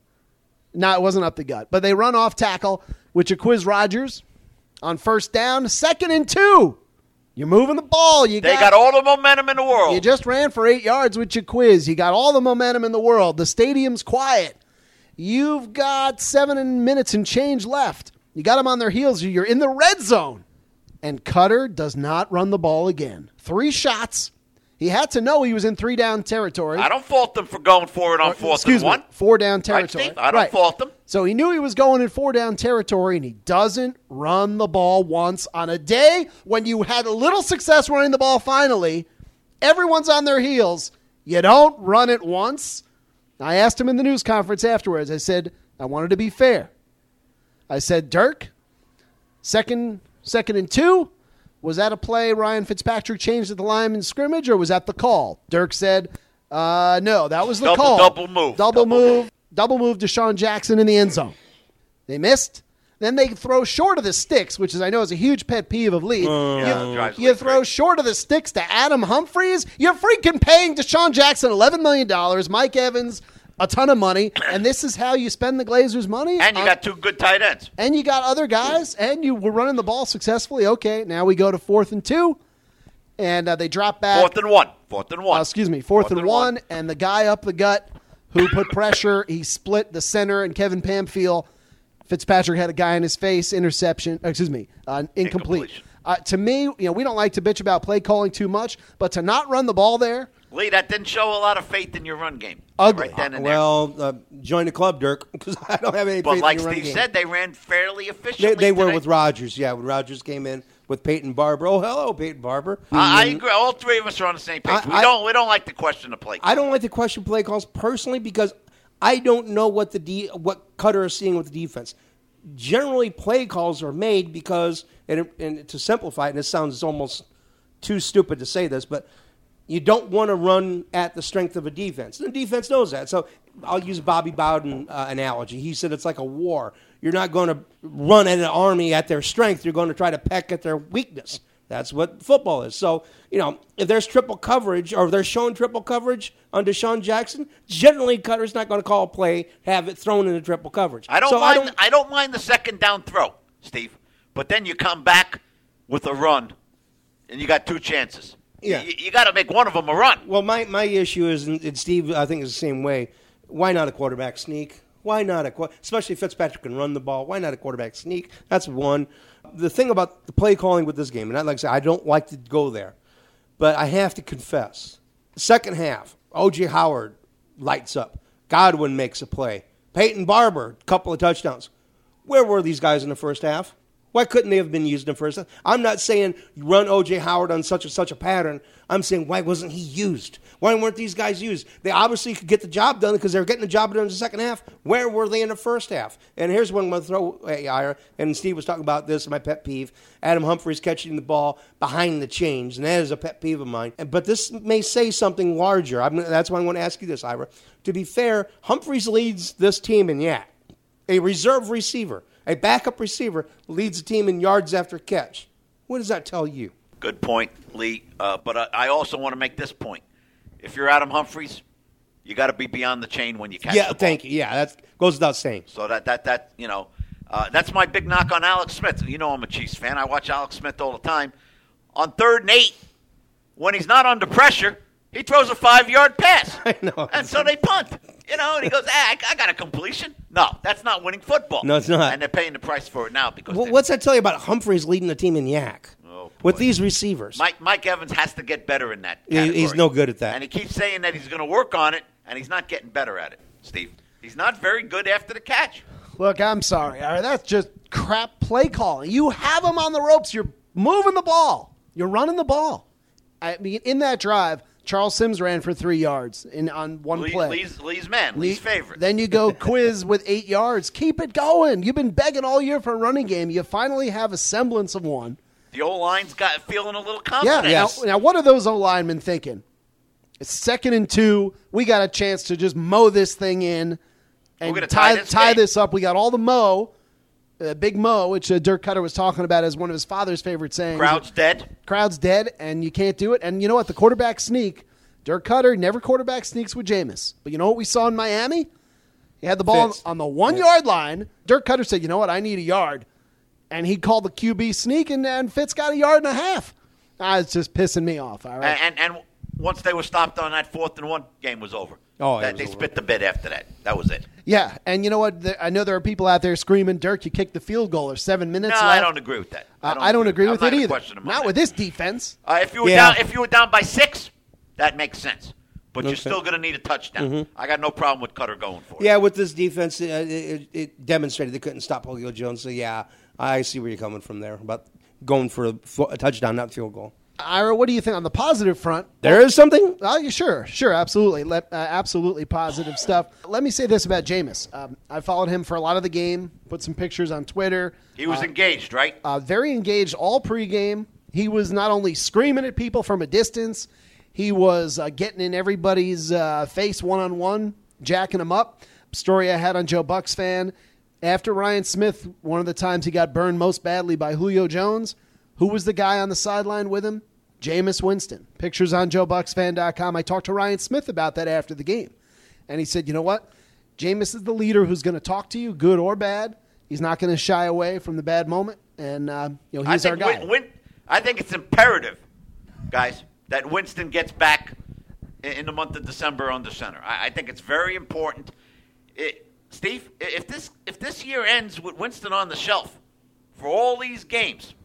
No, it wasn't up the gut, but they run off tackle with Jaquiz Rodgers on first down, second and two. You're moving the ball. You They got, got all the momentum in the world. You just ran for eight yards with Jaquiz. You got all the momentum in the world. The stadium's quiet. You've got seven minutes and change left. You got them on their heels. You're in the red zone. And Cutter does not run the ball again. Three shots. He had to know he was in three down territory. I don't fault them for going for it on Or, fourth excuse and one. me, four down Right, territory. Steve? I don't Right. fault them. So he knew he was going in four down territory, and he doesn't run the ball once on a day when you had a little success running the ball finally. Everyone's on their heels. You don't run it once. I asked him in the news conference afterwards. I said, I wanted to be fair. I said, Dirk, second, second and two. Was that a play Ryan Fitzpatrick changed at the line in scrimmage, or was that the call? Dirk said, uh, no, that was the Double- call. double move. Double, Double move. move. Double move to Deshaun Jackson in the end zone. They missed. Then they throw short of the sticks, which is I know is a huge pet peeve of Lee. Yeah, it drives you you Lee throw crazy. short of the sticks to Adam Humphries. You're freaking paying Deshaun Jackson eleven million dollars. Mike Evans a ton of money, and this is how you spend the Glazers' money. And you uh, got two good tight ends. And you got other guys, and you were running the ball successfully. Okay, now we go to fourth and two, and uh, they drop back. Fourth and one. Fourth and one. Uh, excuse me, fourth, Fourth and, and one, one. and the guy up the gut who put pressure, he split the center and Kevin Pamphile. Fitzpatrick had a guy in his face, interception, excuse me, uh, incomplete. Uh, to me, you know, we don't like to bitch about play calling too much, but to not run the ball there. Lee, that didn't show a lot of faith in your run game. Ugly. Right then and Well, uh, join the club, Dirk, because I don't have any there. But faith like in your run Steve game. said, they ran fairly efficiently. They, they were today. with Rodgers, yeah. When Rodgers came in with Peyton Barber. Oh, hello, Peyton Barber. I, I agree. All three of us are on the same page. I- we I- don't. We don't like to question the play. I don't like to question play calls personally because I don't know what the de- what Cutter is seeing with the defense. Generally, play calls are made because, and, and to simplify it, and this sounds almost too stupid to say this, but you don't want to run at the strength of a defense. And the defense knows that. So I'll use Bobby Bowden uh, analogy. He said it's like a war. You're not going to run at an army at their strength. You're going to try to peck at their weakness. That's what football is. So, you know, if there's triple coverage or if they're showing triple coverage on Deshaun Jackson, generally Cutter's not going to call a play, have it thrown into triple coverage. I don't so mind. I don't, I don't mind the second down throw, Steve. But then you come back with a run, and you got two chances. Yeah. You, you got to make one of them a run. well, my, my issue is, and and Steve, I think, is the same way. Why not a quarterback sneak? Why not a qu- especially if Fitzpatrick can run the ball? Why not a quarterback sneak? That's one. The thing about the play calling with this game, and I, like I said, I don't like to go there, but I have to confess. Second half, O J Howard lights up. Godwin makes a play. Peyton Barber, couple of touchdowns. Where were these guys in the first half? Why couldn't they have been used in the first half? I'm not saying you run O J Howard on such and such a pattern. I'm saying why wasn't he used? Why weren't these guys used? They obviously could get the job done because they were getting the job done in the second half. Where were they in the first half? And here's one I'm going to throw at Ira, and Steve was talking about this, my pet peeve. Adam Humphries catching the ball behind the chains, and that is a pet peeve of mine. But this may say something larger. I'm, that's why I want to ask you this, Ira. To be fair, Humphries leads this team in yak. A reserve receiver, a backup receiver, leads the team in yards after catch. What does that tell you? Good point, Lee. Uh, but I, I also want to make this point. If you're Adam Humphries, you got to be beyond the chain when you catch Yeah, the ball. thank you. Yeah, that goes without saying. So that that that you know, uh, that's my big knock on Alex Smith. You know I'm a Chiefs fan. I watch Alex Smith all the time. On third and eight, when he's not under pressure, he throws a five-yard pass. I know. And so they punt. You know, and he goes, ah, I, I got a completion. No, that's not winning football. No, it's not. And they're paying the price for it now because Well, they- what's that tell you about Humphries leading the team in yak Oh, with boy. these receivers? Mike Mike Evans has to get better in that He- category. he's no good at that. And he keeps saying that he's going to work on it, and he's not getting better at it, Steve. He's not very good after the catch. Look, I'm sorry. All right, that's just crap play calling. You have them on the ropes. You're moving the ball. You're running the ball. I mean, in that drive, Charles Sims ran for three yards in on one Lee, play. Lee's, Lee's man, Lee's favorite. Then you go Quiz with eight yards. Keep it going. You've been begging all year for a running game. You finally have a semblance of one. The O-line's got feeling a little Yeah. confident. Yes. Now, now, what are those O linemen thinking? It's second and two. We got a chance to just mow this thing in and We're gonna tie tie this tie game. this up. We got all the mow, uh, big mow, which uh, Dirk Cutter was talking about as one of his father's favorite sayings. Crowd's dead. Crowd's dead, and you can't do it. And you know what? The quarterback sneak. Dirk Cutter never quarterback sneaks with Jameis. But you know what we saw in Miami? He had the ball on, Fitz. on the one-yard line. Dirk Cutter said, you know what? I need a yard. And he called the Q B sneak, and, and Fitz got a yard and a half. Ah, it's just pissing me off, all right? And, and and once they were stopped on that fourth and one, game was over. Oh, it that, was they over. spit the bid after that. That was it. Yeah, and you know what? There- I know there are people out there screaming, Dirk, you kicked the field goal. There's seven minutes No, left. I don't agree with that. Uh, I don't agree I'm with not it gonna either. question him on Not that. with this defense. Uh, if you were Yeah. down, if you were down by six, that makes sense. But you're Okay. still going to need a touchdown. I got no problem with Cutter going for it. Yeah, with this defense, it, it, it demonstrated they couldn't stop Julio Jones. So, yeah, I see where you're coming from there about going for a, fo- a touchdown, not field goal. Ira, what do you think on the positive front? There is something? Oh, yeah, sure, sure, absolutely, Let, uh, absolutely positive stuff. Let me say this about Jameis. Um, I followed him for a lot of the game. Put some pictures on Twitter. He was engaged, right? Uh, very engaged all pregame. He was not only screaming at people from a distance, he was uh, getting in everybody's uh, face one-on-one, jacking them up. Story I had on Joe Bucks fan. After Ryan Smith, one of the times he got burned most badly by Julio Jones, who was the guy on the sideline with him? Jameis Winston. Pictures on Joe Bucks Fan dot com. I talked to Ryan Smith about that after the game. And he said, you know what? Jameis is the leader who's going to talk to you, good or bad. He's not going to shy away from the bad moment. And, uh, you know, he's I our think guy. Win, Win, I think it's imperative, guys, that Winston gets back in, in the month of December under center. I, I think it's very important. It, Steve, if this if this year ends with Winston on the shelf for all these games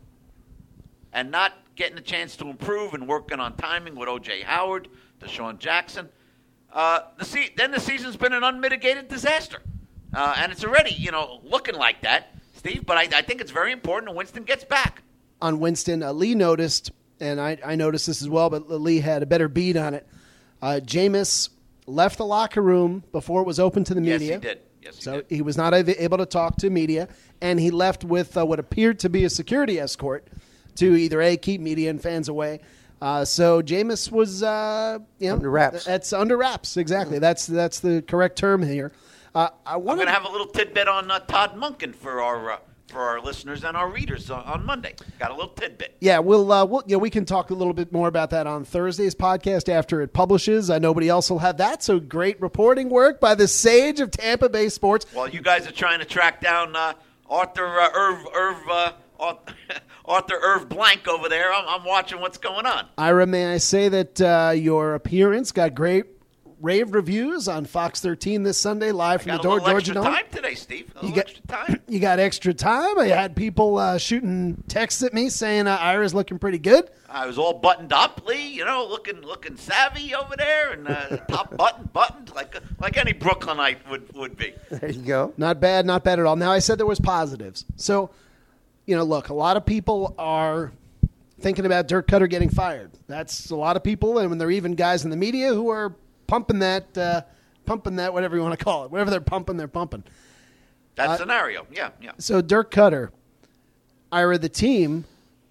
and not getting a chance to improve and working on timing with O J Howard, Deshaun Jackson, uh, the se- then the season's been an unmitigated disaster. Uh, and it's already, you know, looking like that, Steve, but I, I think it's very important that Winston gets back. On Winston, uh, Lee noticed, and I, I noticed this as well, but Lee had a better beat on it. Uh, Jameis left the locker room before it was open to the media. Yes, he did. Yes, he so did. he was not able to talk to media, and he left with uh, what appeared to be a security escort to either A, keep media and fans away. Uh, so Jameis was, uh, you know, under wraps. That's under wraps, exactly. Mm-hmm. That's that's the correct term here. Uh, I I'm want going to have a little tidbit on uh, Todd Monken for our uh, for our listeners and our readers on, on Monday. Got a little tidbit. Yeah, we'll, uh, we'll, you know, we can talk a little bit more about that on Thursday's podcast after it publishes. Uh, nobody else will have that, so great reporting work by the sage of Tampa Bay sports. While you guys are trying to track down uh, Arthur uh, Irv Irv uh, Arthur Irv Blank over there, I'm, I'm watching what's going on. Ira, may I say that uh, your appearance got great rave reviews on Fox thirteen this Sunday, live from I the got a little Georgia extra Dome. time today, Steve. A little You got, extra time. you got extra time. I had people uh, shooting texts at me saying uh, Ira's looking pretty good. I was all buttoned up, Lee. You know, looking looking savvy over there, and uh, top button buttoned like like any Brooklynite would would be. There you go. Not bad, not bad at all. Now, I said there was positives. So, you know, look, a lot of people are thinking about Dirk Cutter getting fired. That's a lot of people, and when there are even guys in the media who are pumping that, uh, pumping that, whatever you want to call it. Whatever they're pumping, they're pumping. That Uh, scenario, yeah, yeah. So Dirk Cutter, Ira, the team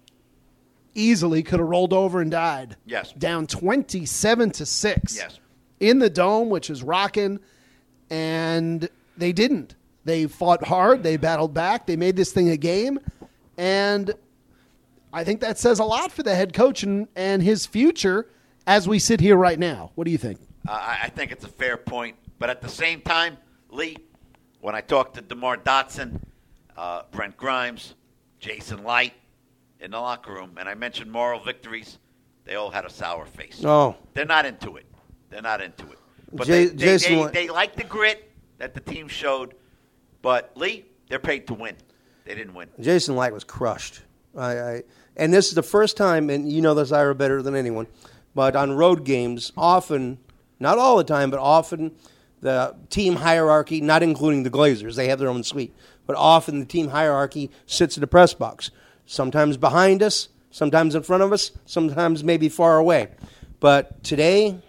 easily could have rolled over and died. Yes. Down twenty-seven to six. Yes. In the Dome, which is rocking, and they didn't. They fought hard. They battled back. They made this thing a game, and I think that says a lot for the head coach and, and his future as we sit here right now. What do you think? Uh, I I think it's a fair point. But at the same time, Lee, when I talked to DeMar Dotson, uh, Brent Grimes, Jason Light in the locker room, and I mentioned moral victories, they all had a sour face. Oh. They're not into it. They're not into it. But Jay- they, they, Jason they, Light- they like the grit that the team showed. But, Lee, they're paid to win. They didn't win. Jason Light was crushed. I, I and this is the first time, and you know this, Ira, better than anyone, but on road games, often, not all the time, but often the team hierarchy, not including the Glazers, they have their own suite, but often the team hierarchy sits in the press box, sometimes behind us, sometimes in front of us, sometimes maybe far away. But today,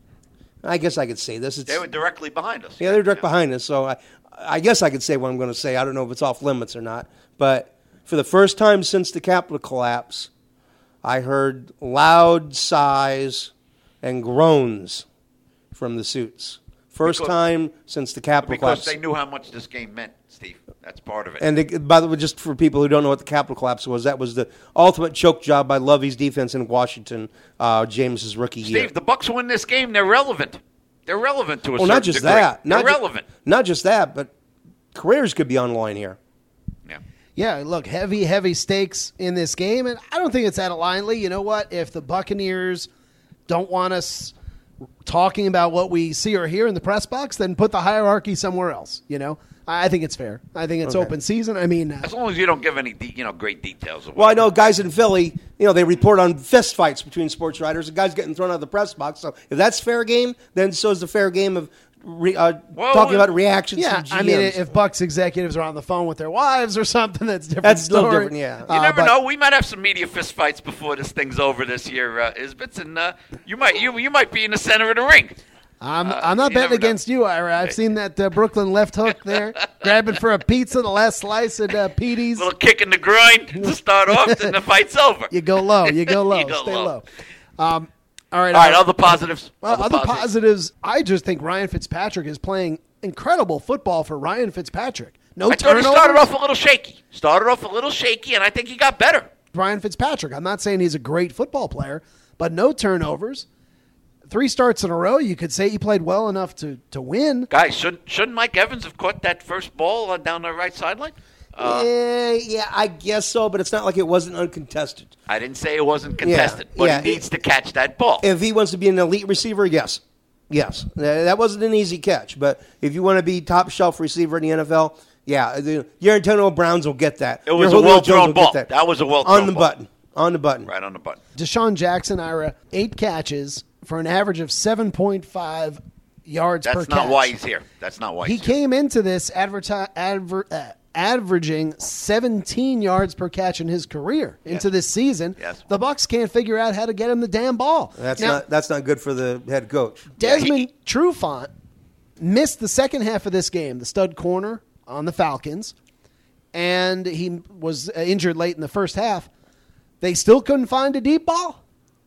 I guess I could say this. It's, They were directly behind us. yeah, they're direct behind us, so I, I guess I could say what I'm going to say. I don't know if it's off limits or not, but for the first time since the Capitol collapse, I heard loud sighs and groans from the suits. First Because- time since the Capitol Because collapse. they knew how much this game meant, Steve. That's part of it. And they, by the way, just for people who don't know what the Capitol collapse was, that was the ultimate choke job by Lovey's defense in Washington, uh, James's rookie Steve, year. the Bucks win this game. They're relevant. They're relevant to a Well, certain not just degree. that. They're Not ju- relevant. not just that, but careers could be on the line here. Yeah. Yeah, look, heavy, heavy stakes in this game, and I don't think it's out of line, Lee. You know what? If the Buccaneers don't want us talking about what we see or hear in the press box, then put the hierarchy somewhere else, you know? I I think it's fair. I think it's Okay. open season. I mean, uh, As long as you don't give any, de- you know, great details. Of Well, I what- know guys in Philly, you know, they report on fist fights between sports writers. A guy's getting thrown out of the press box. So if that's fair game, then so is the fair game of re, uh, Well, talking uh, about reactions yeah, from G Ms. I mean, if Bucks executives are on the phone with their wives or something, that's a different. That's still story. different, yeah. You Uh, never but- know. We might have some media fistfights before this thing's over this year, uh, Isbits, and uh, you might you you might be in the center of the ring. I'm, Uh, I'm not you betting never know. against you, Ira. I've seen that uh, Brooklyn left hook there, grabbing for a pizza, the last slice at uh, Petey's. Little kick in the groin to start off, and the fight's over. You go low. You go low. You go Stay low. low. Um, all right. All right, uh, other positives. well, other positives. I just think Ryan Fitzpatrick is playing incredible football for Ryan Fitzpatrick. No I thought he turnovers. started off a little shaky. Started off a little shaky, and I think he got better. Ryan Fitzpatrick. I'm not saying he's a great football player, but no turnovers. three starts in a row, you could say he played well enough to, to win. Guys, shouldn't shouldn't Mike Evans have caught that first ball uh, down the right sideline? Uh, yeah, yeah, I guess so, but it's not like it wasn't uncontested. I didn't say it wasn't contested, Yeah, but yeah, he needs to catch that ball. If he wants to be an elite receiver, yes. Yes. That wasn't an easy catch, but if you want to be top shelf receiver in the N F L, yeah, the, your Antonio Browns will get that. It was your a Julio Jones well-thrown will ball. get That was a well-thrown On the ball. button. On the button. Right on the button. Deshaun Jackson, Ira, eight catches for an average of seven point five yards per That's catch. not why he's here. That's not why He he's here. came into this adverti- adver- uh, averaging seventeen yards per catch in his career into Yes. this season. Yes. The Bucs can't figure out how to get him the damn ball. That's Now, not that's not good for the head coach. Desmond Yeah, he- Trufant missed the second half of this game, the stud corner on the Falcons, and he was uh, injured late in the first half. They still couldn't find a deep ball?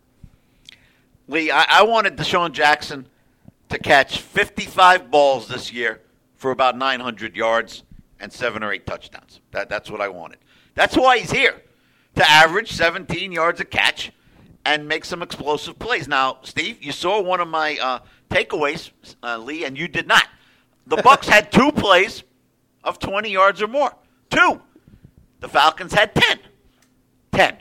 Lee, I, I wanted Deshaun Jackson to catch fifty-five balls this year for about nine hundred yards and seven or eight touchdowns. That, that's what I wanted. That's why he's here, to average seventeen yards a catch and make some explosive plays. Now, Steve, you saw one of my uh, takeaways, uh, Lee, and you did not. The Bucs had two plays of twenty yards or more. Two. The Falcons had ten. ten.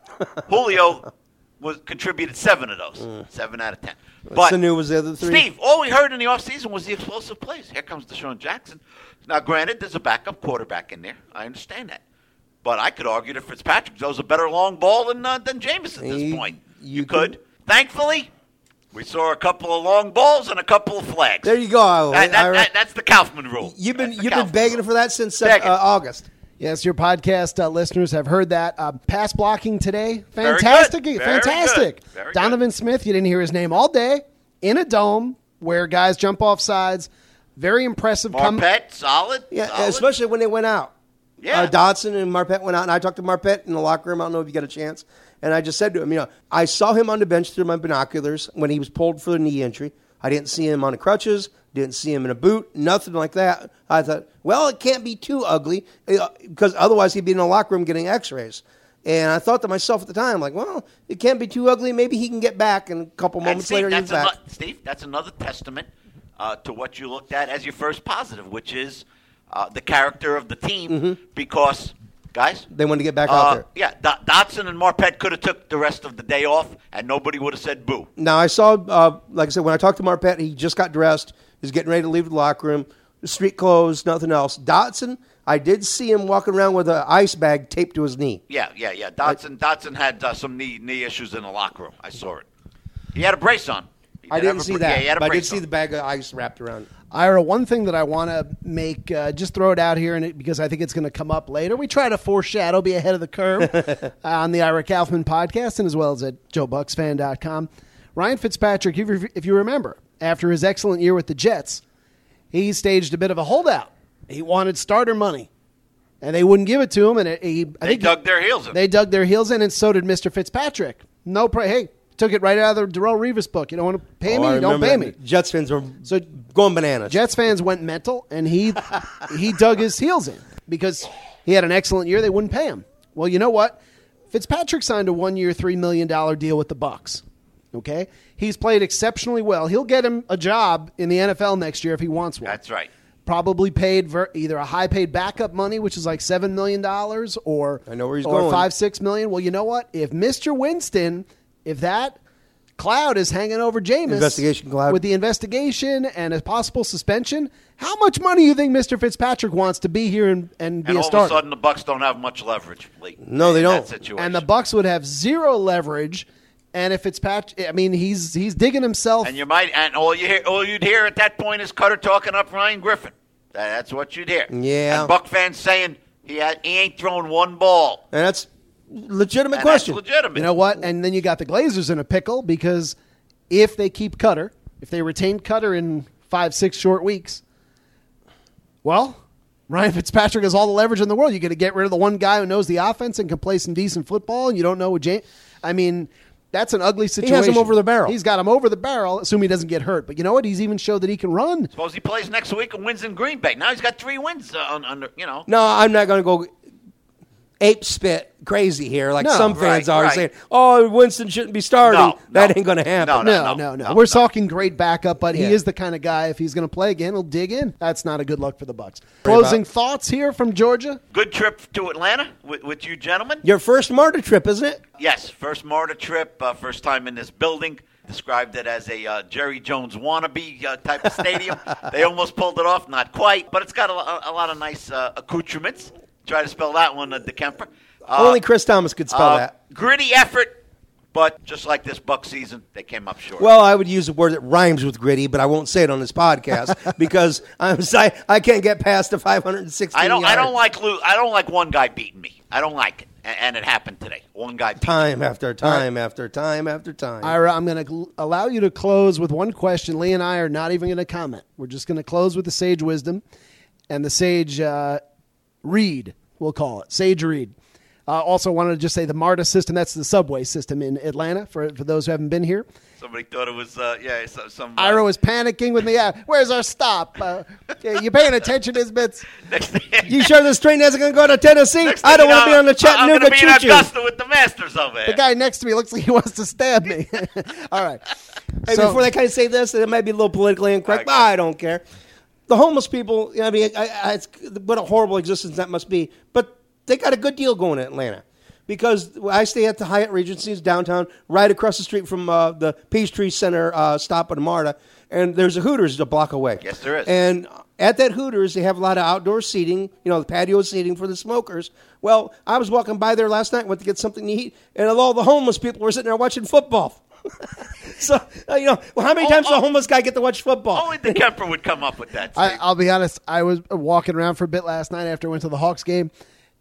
Julio was contributed seven of those. Mm. Seven out of ten. But Sanu was the other three. Steve, all we heard in the offseason was the explosive plays. Here comes Deshaun Jackson. Now, granted, there's a backup quarterback in there. I understand that. But I could argue that Fitzpatrick throws a better long ball than uh, than Jameis at this You- point. you You could. can- Thankfully, we saw a couple of long balls and a couple of flags. There you go. That- that- I- that- that's the Kaufman rule. You've been That's the you've been Kaufman begging rule. for that since uh, Begging. uh, August. Yes, your podcast uh, listeners have heard that. Uh, pass blocking today, Very fantastic, good. Very fantastic. good. Very Donovan Smith, you didn't hear his name all day, in a dome where guys jump off sides. Very impressive. Come- Marpet, solid. Yeah, solid. especially when they went out. Yeah. Uh, Dodson and Marpet went out, and I talked to Marpet in the locker room. I don't know if you got a chance. And I just said to him, you know, I saw him on the bench through my binoculars when he was pulled for the knee injury. I didn't see him on the crutches, didn't see him in a boot, nothing like that. I thought, well, it can't be too ugly uh, because otherwise he'd be in the locker room getting x-rays. And I thought to myself at the time, like, well, it can't be too ugly. Maybe he can get back, and a couple And moments Steve, later he's that's back. ano- Steve, that's another testament uh, to what you looked at as your first positive, which is uh, the character of the team. Mm-hmm. Because, guys, They wanted to get back uh, out there. yeah, Do- Dotson and Marpet could have took the rest of the day off, and nobody would have said boo. Now, I saw, uh, like I said, when I talked to Marpet, he just got dressed. He's getting ready to leave the locker room. Street clothes, nothing else. Dotson, I did see him walking around with an ice bag taped to his knee. Yeah, yeah, yeah. Dotson, Dotson had uh, some knee knee issues in the locker room. I saw it. He had a brace on. He I did didn't have a see bra- that, Yeah, he had a but I did brace see on. the bag of ice wrapped around. Ira, one thing that I want to make, uh, just throw it out here, and it, because I think it's going to come up later. We try to foreshadow, be ahead of the curve uh, on the Ira Kaufman podcast, and as well as at joe bucks fan dot com. Ryan Fitzpatrick, if you, if you remember, after his excellent year with the Jets, he staged a bit of a holdout. He wanted starter money, and they wouldn't give it to him. And it, he, I They think dug their heels in. They dug their heels in, and so did Mister Fitzpatrick. No, pra- hey, took it right out of the Darrell Revis book. You don't want to pay Oh, me, I you don't remember pay that. me. Jets fans were So going bananas. Jets fans went mental, and he he dug his heels in because he had an excellent year. They wouldn't pay him. Well, you know what? Fitzpatrick signed a one-year, three million dollars deal with the Bucs. Okay, he's played exceptionally well. He'll get him a job in the N F L next year if he wants one. That's right. Probably paid ver- either a high-paid backup money, which is like seven million dollars, or I know where he's or going. five, six million. Well, you know what? If Mister Winston, if that cloud is hanging over Jameis, Investigation cloud. with the investigation and a possible suspension, how much money do you think Mister Fitzpatrick wants to be here and, and be And a all starter? of a sudden, the Bucks don't have much leverage. Lee, No, they in don't. That situation. and the Bucks would have zero leverage. And if Fitzpatrick, I mean, he's he's digging himself. And you might, and all you hear, all you'd hear at that point is Cutter talking up Ryan Griffin. That- That's what you'd hear. Yeah. And Buck fans saying he had, he ain't thrown one ball. And that's legitimate And question. That's legitimate. You know what? And then you got the Glazers in a pickle because if they keep Cutter, if they retain Cutter in five, six short weeks, well, Ryan Fitzpatrick has all the leverage in the world. You're going to get rid of the one guy who knows the offense and can play some decent football, and you don't know what James. I mean, that's an ugly situation. has him over the barrel. He's got him over the barrel, assuming he doesn't get hurt. But you know what? He's even showed that he can run. Suppose he plays next week and wins in Green Bay. Now he's got three wins uh, on, under, you know. No, I'm not going to go ape spit crazy here, like No. some fans Right, are right. saying, "Oh, Winston shouldn't be starting." No, that no. ain't going to happen. No, No, no, no, no. no, We're no. talking great backup, but Yeah. he is the kind of guy, if he's going to play again, he'll dig in. That's not a good look for the Bucks. Closing thoughts here from Georgia? Good trip to Atlanta with, with you gentlemen. Your first MARTA trip, isn't it? Yes, first MARTA trip, uh, first time in this building. Described it as a uh, Jerry Jones wannabe uh, type of stadium. They almost pulled it off, not quite, but it's got a, a, a lot of nice uh, accoutrements. Try to spell that one, uh, DeKemper. Uh, Only Chris Thomas could spell uh, that. Gritty effort, but just like this Buck season, they came up short. Well, I would use a word that rhymes with gritty, but I won't say it on this podcast because I'm I, I can't get past the five hundred sixteen I don't. I yards. don't like lo- I don't like one guy beating me. I don't like it, and, and it happened today. One guy beat me. time after time after time after time. Ira, I'm going to allow you to close with one question. Lee and I are not even going to comment. We're just going to close with the sage wisdom and the sage uh, read, we'll call it. Sage read. Uh, also wanted to just say the MARTA system, that's the subway system in Atlanta, for, for those who haven't been here. Somebody thought it was uh, yeah so, some. Uh, Ira was panicking with me. Uh, where's our stop? Uh, yeah, you paying attention, Isbits? next thing, You sure this train isn't going to go to Tennessee? next I don't thing want to you be on know, the Chattanooga I'm going to be in choo-choo. Augusta with the Masters over The here. guy next to me looks like he wants to stab me. All right. Hey, So- before they kind of say this, it might be a little politically incorrect, but Okay. I don't care. The homeless people, I mean, I, I, it's, what a horrible existence that must be. But they got a good deal going in Atlanta. Because I stay at the Hyatt Regency's downtown, right across the street from uh, the Peachtree Center uh, stop at MARTA, and there's a Hooters a block away. Yes, there is. And at that Hooters, they have a lot of outdoor seating, you know, the patio seating for the smokers. Well, I was walking by there last night, went to get something to eat, and all the homeless people were sitting there watching football. So, uh, you know, well, how many Oh, times oh. does a homeless guy get to watch football? Only the Kemper would come up with that. I, Steve. I'll be honest. I was walking around for a bit last night after I went to the Hawks game.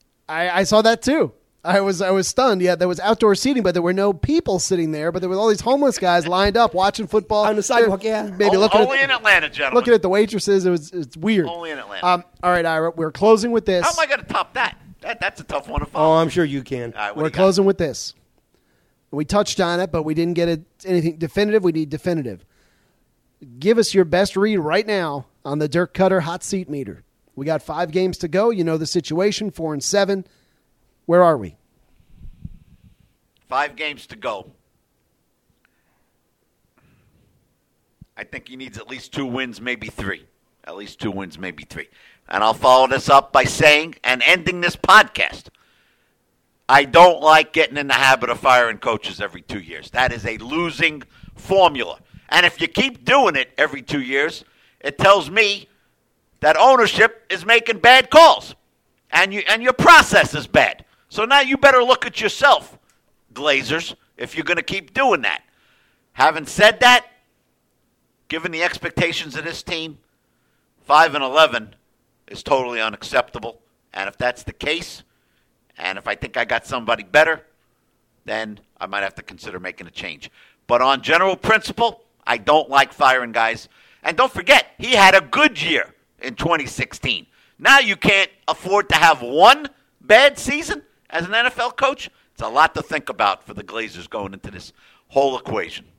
I, I saw that too. I was I was stunned. Yeah, there was outdoor seating, but there were no people sitting there. But there was all these homeless guys lined up watching football On the sidewalk, yeah. Maybe O- looking only at in Atlanta, gentlemen. looking at the waitresses. It was it's weird. Only in Atlanta. Um, all right, Ira, we're closing with this. How am I going to top that? That that's a tough one to Oh, follow. I'm sure you can. All right, what We're do you got? closing with this. We touched on it, but we didn't get it anything definitive. We need definitive. Give us your best read right now on the Dirk Cutter hot seat meter. We got five games to go. You know the situation, four and seven. Where are we? Five games to go. I think he needs at least two wins, maybe three. At least two wins, maybe three. And I'll follow this up by saying and ending this podcast. I don't like getting in the habit of firing coaches every two years. That is a losing formula. And if you keep doing it every two years, it tells me that ownership is making bad calls. And you and your process is bad. So now you better look at yourself, Glazers, if you're going to keep doing that. Having said that, given the expectations of this team, five and eleven is totally unacceptable. And if that's the case, and if I think I got somebody better, then I might have to consider making a change. But on general principle, I don't like firing guys. And don't forget, he had a good year in twenty sixteen. Now you can't afford to have one bad season as an N F L coach. It's a lot to think about for the Glazers going into this whole equation.